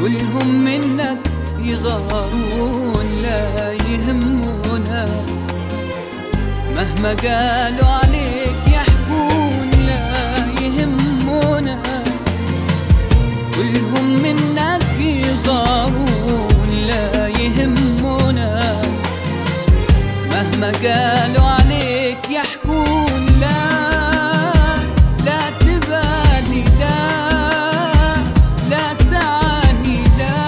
كلهم منك يغارون لا يهمونا، مهما قالوا عليك يحكون لا يهمونا. كلهم منك يغارون لا يهمونا، مهما قالوا عليك يحكون لا تبالي لا تعاني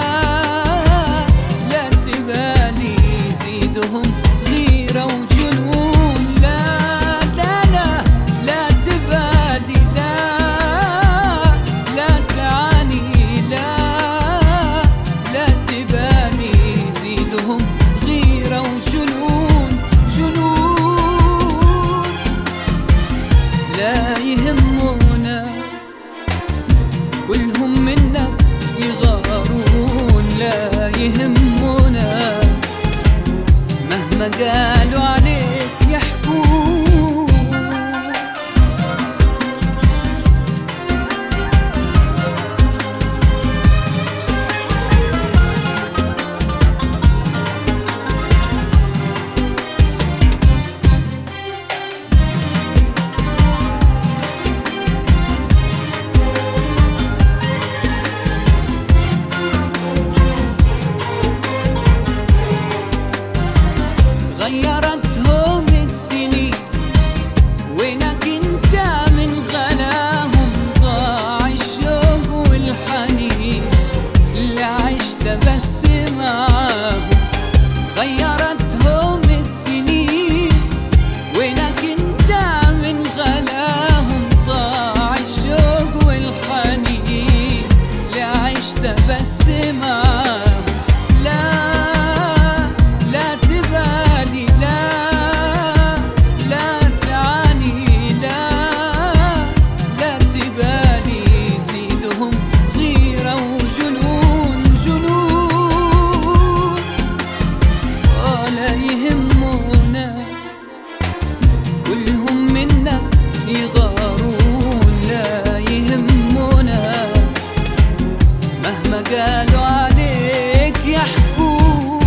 لا تبالي، يزيدهم غيرة وجنون لا تبالي لا تعاني لا تبالي، يزيدهم غيرة وجنون لا يهمونا. كلهم منك يغارون لا يهمونا، مهما قالوا عليك يحكون. غيرتهم السنين وينك انت من غلاهم، ضاع الشوق والحنين اللي عشت بس معاهم. غيرتهم السنين وينك انت من غلاهم، ضاع الشوق والحنين اللي عشت بس معاهم. لا تبالي لا تعاني لا تبالي، يزيدهم غيرة وجنون ولا يهمونا. كلهم منك يغارون لا يهمونا، مهما قالوا عليك يحكون.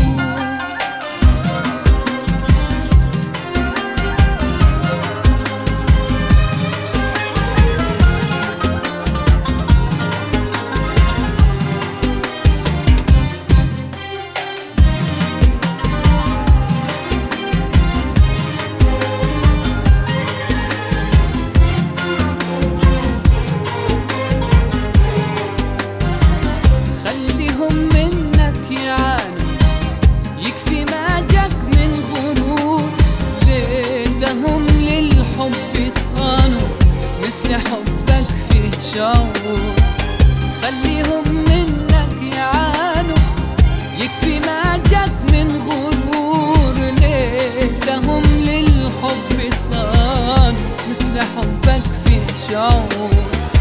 خليهم منك يعانوا، يكفي ما جاك من غرور، ليتهم للحب صانوا مثل حبك فيه شعور. خليهم منك يعانوا، يكفي ما جاك من غرور، ليتهم للحب صانوا مثل حبك فيه شعور.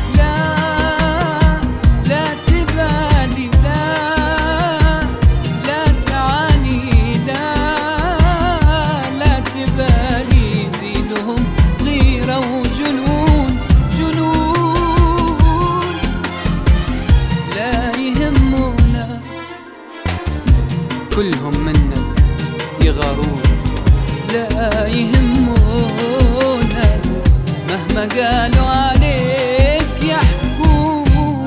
لا تبالي لا تعاني لا تبالي، يزيدهم غيرة وجنون لا يهمونا. كلهم منك يغارون لا يهمونا، مهما قالوا عليك يحكون.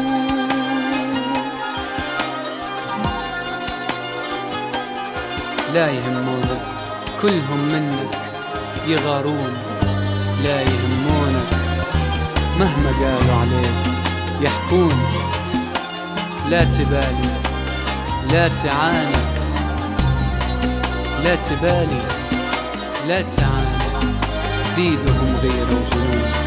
لا يهمونك، كلهم منك يغارون لا يهمونك، مهما قالوا عليك يحكون. لا تبالي لا تعاني لا تبالي لا تعاني، زيدهم غيرة وجنون.